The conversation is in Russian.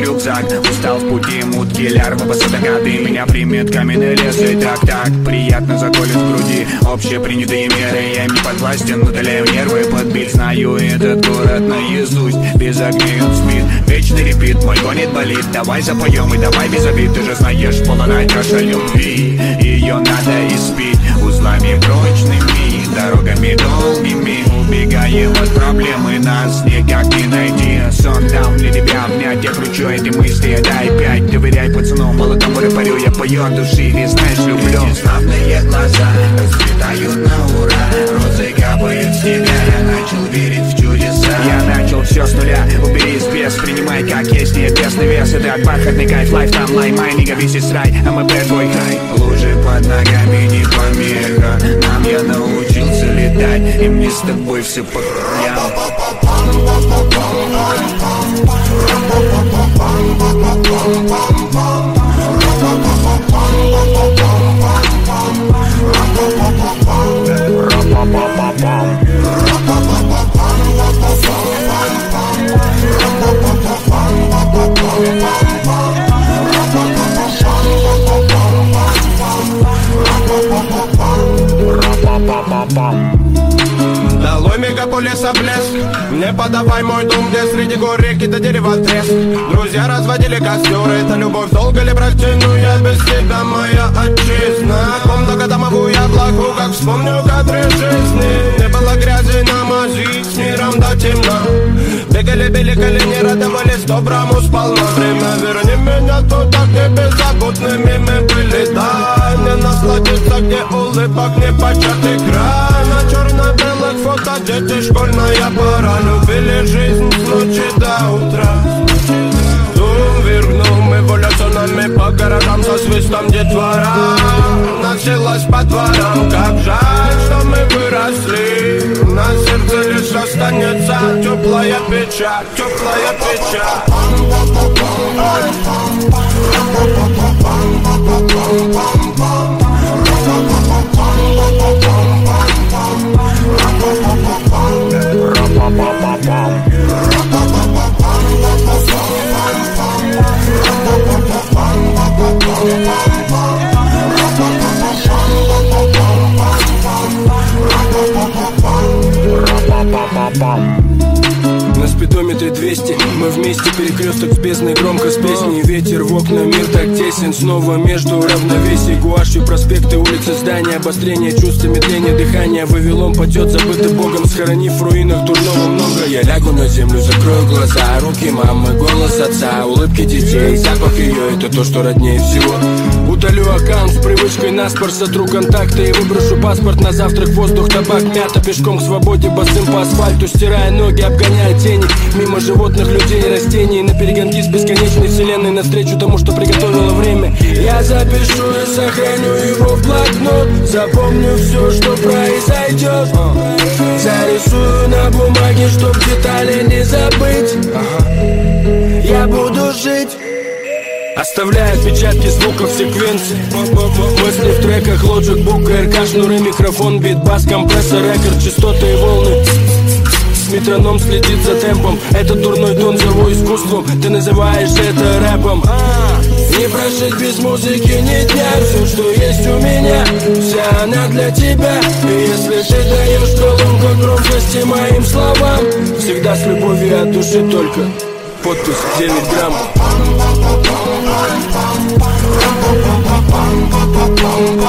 рюкзак. Устал в пути, мутки, лярвы, высотокаты. Меня примет каменный лес и так приятно заколет в груди общепринятые меры. Я им не подвластен, удаляю нервы. Подбить знаю этот город наизусть. Без огней он спит, вечный репит. Мой гонит болит, давай запоем и давай без обид. Ты же знаешь, полная чаша любви. Ее надо испить узлами прочными, дорогами долгими. Убегаем от проблемы, нас никак не найти. Сон дам для тебя, обнять я кручу эти мысли. Дай 5, доверяй пацану, молодому рэперю я пою от души. Ты знаешь, люблю. Славные глаза расцветают на ура. Розы капают с тебя, я начал верить в чудеса. Я начал все с нуля, убери спец, принимай как есть небесный вес. Это бархатный кайф, лайф там, лай, май, нига, весь рай, а мы bad boy high. Лужи под ногами не помеха, нам я научился летать, и мне с тобой все по краям. Долой мегаполиса блеск, мне подавай мой дом, где среди гор реки до дерева треск. Друзья разводили костер, это любовь, долго ли протяну я без тебя, моя отчизна. Комната домовую я влагу, как вспомню кадры жизни. Не было грязи на мази, с миром до темна. Бегали, били колени, радовались доброму сполна. Время верни меня туда, где беззаботными мы были. Дай мне насладиться, где улыбок не початый край. На черно-белых фото дети, школьная пора. Любили жизнь с ночи до утра. Дум вергнул эволюционами по гаражам со свистом детвора. Носилась по дворам, как жаль, что мы выросли. На сердце лишь останется теплая печаль, теплая печаль. На спидометре 200, мы вместе, перекресток с бездной, громко с песней. Ветер в окна, мир так тесен, снова между равновесий. Гуашью проспекты, улицы, здания, обострение чувств, медление дыхания. Вавилон падет, забытый Богом, схоронив в руинах дурного много. Я лягу на землю, закрою глаза, руки мамы, голос отца, улыбки детей, запах ее, это то, что роднее всего. Удалю аккаунт с привычкой наспор, сотру контакты и выброшу паспорт на завтрак. Воздух, табак, мята, пешком к свободе, босым по асфальту, стирая ноги, обгоняя тени. Мимо животных, людей и растений, на перегонки с бесконечной вселенной, навстречу тому, что приготовило время. Я запишу и сохраню его в блокнот, запомню все, что произойдет. Зарисую на бумаге, чтоб детали не забыть. Я буду жить, оставляя отпечатки звуков секвенции. Мысли в треках, Logic, Book, РК, шнуры, микрофон, бит, бас, компрессор, рекорд, частоты и волны. Метроном следит за темпом, этот дурной тон зову искусством. Ты называешь это рэпом. Не прожить без музыки ни дня. Все, что есть у меня, вся она для тебя. И если ты даешь колонку громкости моим словам, всегда с любовью от души только. Подпись 9 грамм.